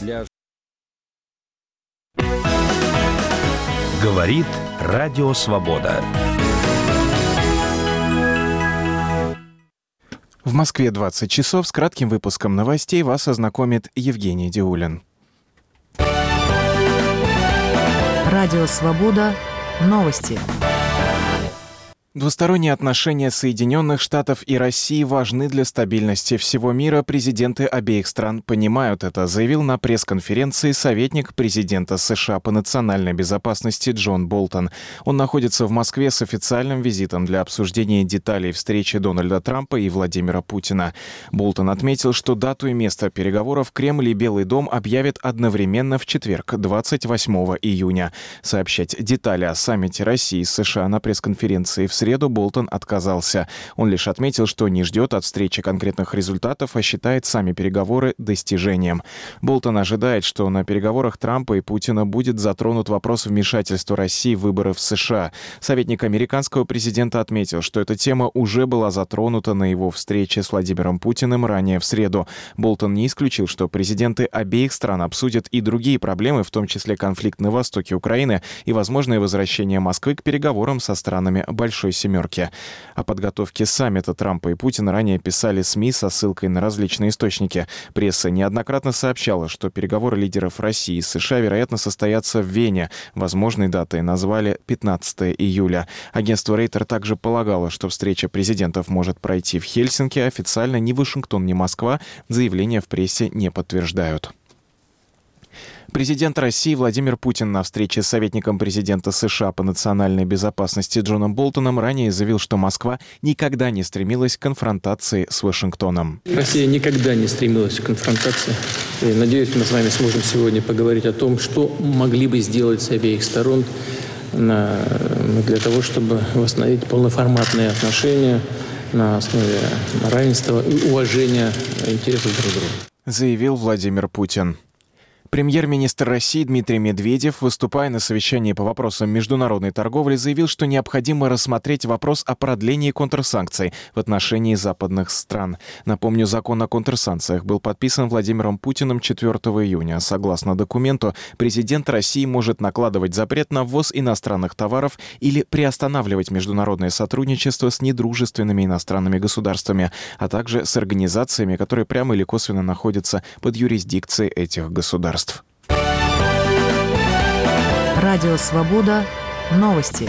для... Говорит Радио Свобода. В Москве 20 часов. С кратким выпуском новостей вас ознакомит Евгений Диулин. Радио Свобода. Новости. Двусторонние отношения Соединенных Штатов и России важны для стабильности всего мира. Президенты обеих стран понимают это, заявил на пресс-конференции советник президента США по национальной безопасности Джон Болтон. Он находится в Москве с официальным визитом для обсуждения деталей встречи Дональда Трампа и Владимира Путина. Болтон отметил, что дату и место переговоров Кремль и Белый дом объявят одновременно в четверг, 28 июня. Сообщать детали о саммите России и США на пресс-конференции в среду Болтон отказался. Он лишь отметил, что не ждет от встречи конкретных результатов, а считает сами переговоры достижением. Болтон ожидает, что на переговорах Трампа и Путина будет затронут вопрос вмешательства России в выборы в США. Советник американского президента отметил, что эта тема уже была затронута на его встрече с Владимиром Путиным ранее в среду. Болтон не исключил, что президенты обеих стран обсудят и другие проблемы, в том числе конфликт на востоке Украины и возможное возвращение Москвы к переговорам со странами Большой Семерки. О подготовке саммита Трампа и Путина ранее писали СМИ со ссылкой на различные источники. Пресса неоднократно сообщала, что переговоры лидеров России и США, вероятно, состоятся в Вене. Возможной датой назвали 15 июля. Агентство Рейтер также полагало, что встреча президентов может пройти в Хельсинки. Официально ни Вашингтон, ни Москва заявления в прессе не подтверждают. Президент России Владимир Путин на встрече с советником президента США по национальной безопасности Джоном Болтоном ранее заявил, что Москва никогда не стремилась к конфронтации с Вашингтоном. Россия никогда не стремилась к конфронтации. И, надеюсь, мы с вами сможем сегодня поговорить о том, что могли бы сделать с обеих сторон для того, чтобы восстановить полноформатные отношения на основе равенства и уважения интересов друг друга. Заявил Владимир Путин. Премьер-министр России Дмитрий Медведев, выступая на совещании по вопросам международной торговли, заявил, что необходимо рассмотреть вопрос о продлении контрсанкций в отношении западных стран. Напомню, закон о контрсанкциях был подписан Владимиром Путиным 4 июня. Согласно документу, президент России может накладывать запрет на ввоз иностранных товаров или приостанавливать международное сотрудничество с недружественными иностранными государствами, а также с организациями, которые прямо или косвенно находятся под юрисдикцией этих государств. Радио Свобода. Новости.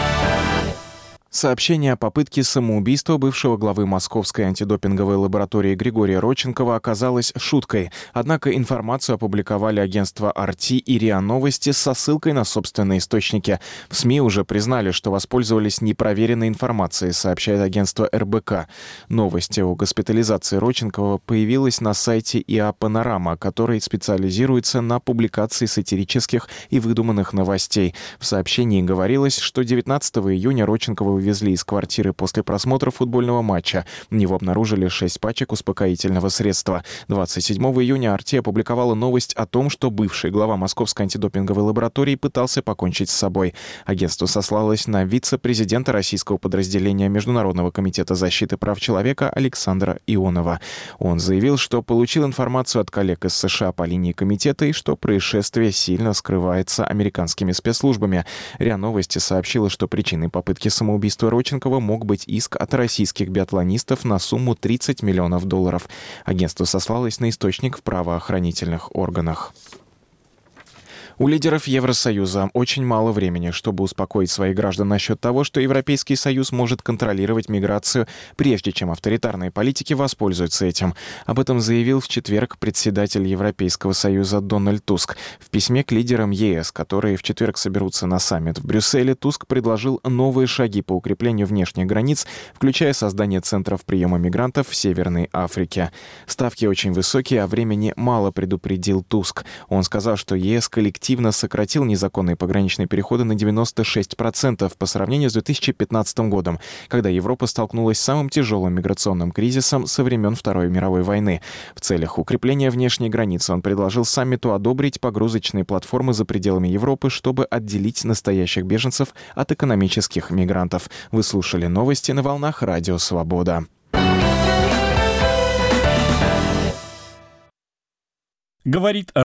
Сообщение о попытке самоубийства бывшего главы Московской антидопинговой лаборатории Григория Родченкова оказалось шуткой. Однако информацию опубликовали агентства RT и РИА Новости со ссылкой на собственные источники. В СМИ уже признали, что воспользовались непроверенной информацией, сообщает агентство РБК. Новость о госпитализации Родченкова появилась на сайте ИА «Панорама», который специализируется на публикации сатирических и выдуманных новостей. В сообщении говорилось, что 19 июня Родченкова увезли из квартиры после просмотра футбольного матча. У него обнаружили 6 пачек успокоительного средства. 27 июня RT опубликовала новость о том, что бывший глава Московской антидопинговой лаборатории пытался покончить с собой. Агентство сослалось на вице-президента российского подразделения Международного комитета защиты прав человека Александра Ионова. Он заявил, что получил информацию от коллег из США по линии комитета и что происшествие сильно скрывается американскими спецслужбами. РИА Новости сообщила, что причиной попытки самоубийства Родченкова мог быть иск от российских биатлонистов на сумму $30 миллионов. Агентство сослалось на источник в правоохранительных органах. У лидеров Евросоюза очень мало времени, чтобы успокоить своих граждан насчет того, что Европейский Союз может контролировать миграцию, прежде чем авторитарные политики воспользуются этим. Об этом заявил в четверг председатель Европейского Союза Дональд Туск. В письме к лидерам ЕС, которые в четверг соберутся на саммит в Брюсселе, Туск предложил новые шаги по укреплению внешних границ, включая создание центров приема мигрантов в Северной Африке. Ставки очень высокие, а времени мало, предупредил Туск. Он сказал, что ЕС коллективно сократил незаконные пограничные переходы на 96% по сравнению с 2015 годом, когда Европа столкнулась с самым тяжелым миграционным кризисом со времен Второй мировой войны. В целях укрепления внешней границы он предложил саммиту одобрить погрузочные платформы за пределами Европы, чтобы отделить настоящих беженцев от экономических мигрантов. Вы слушали новости на волнах Радио Свобода. Говорит